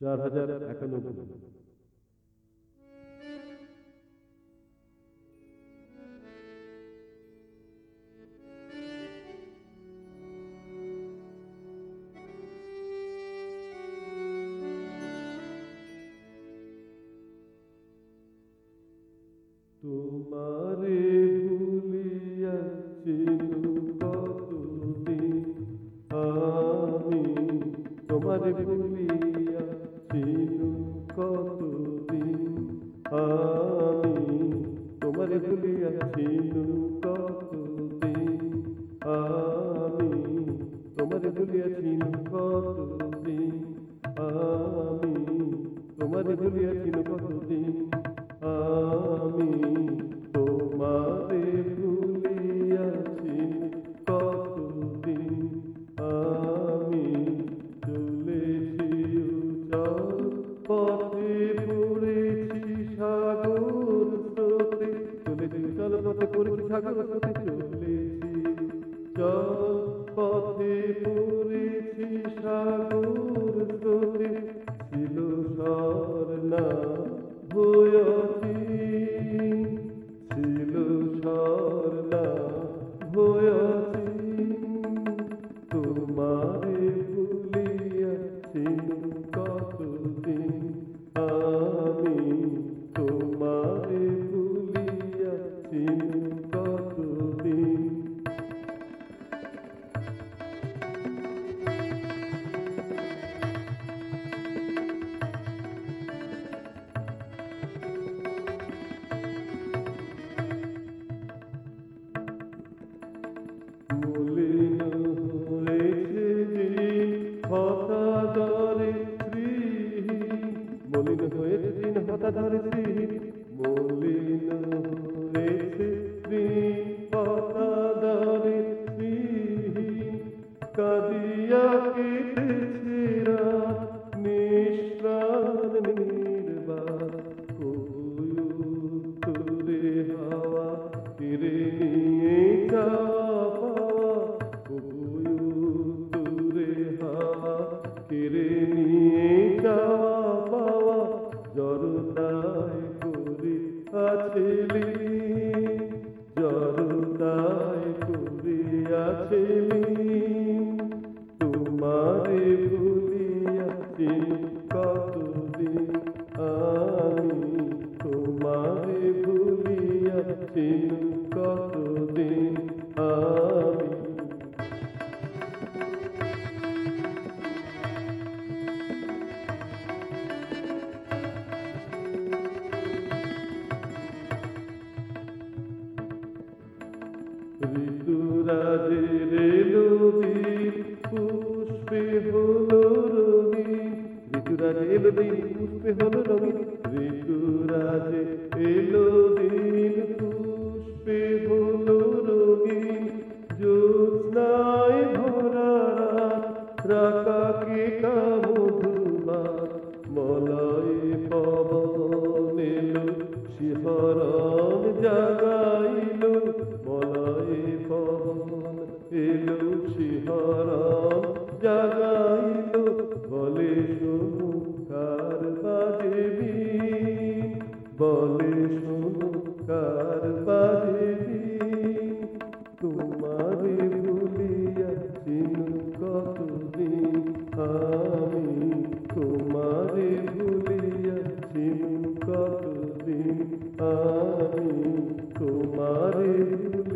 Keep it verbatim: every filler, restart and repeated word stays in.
চার হাজার একানব্বই। তোমারে ভুলিয়াছিলু কতদিন আমি, তোমারে ভুলিয়াছিলু কতদিন আমি, তোমারে ভুলিয়াছিলু কতদিন আমি, তোমারে ভুলিয়াছিলু কতদিন আমি, তোমারে ভুলিয়াছিলু কতদিন আমি, তোমারে ভুলিয়াছি কতদিন আমি, চলেছি উজাড় পথে পড়েছি সাগর স্রোতে, চলেছি উজাড় পথে পড়েছি সাগর স্রোতে, চলেছি চল পথে পড়েছি সাগর স্রোতে, ছিল স্বর্ণা ভয়াতি, ছিল স্বর্ণা ভয়াতি, তোমারে ভুলিয়াছিলু কতদিন আমি, তোমারে ভুলিয়াছিলু কতদিন। মলিন হয়েছে দিন হতাদরে শ্রীহীন, মলিন হয়েছে দিন হতাদরে শ্রীহীন, মলিন হয়েছে দিন হতাদরে শ্রীহীন, কাঁদিয়া কেটেছে রাত নিঃশ্রাণ নির্বাণ, তুরে হাওয়া কেড়ে নিয়ে কেড়ে নিয়ে যাওয়া পাওয়া, জড়তায় করি আছেলি, জড়তায় করি আছেলি, তোমারে ভুলিয়াছিলু কতদিন আমি, তোমারে ভুলিয়াছিলু কতদিন আমি। ঋতুরাজের এলো দিন পুষ্পে হলো রঙিন, ঋতুরাজে এলো দিন পুষ্পে হলো রঙিন, ঋতুরাজে এলো দিন পুষ্পে হলো রঙিন, জ্যোৎস্নায় ভরা রাত রাকাকে কামধুমাত, মলয়ে পবন এলো শিহরণ জাগাইলো, মলয়ে পবন এলো শিহরণ জাগাইলো, বলে শোনো কার বাজে বীণ, বলে শোনো কার বাজে বীণ, তোমারে ভুলিয়াছিলু কতদিন আমি, তোমারে ভুলিয়াছিলু কতদিন আমি, তোমারে ভুলিয়াছিলু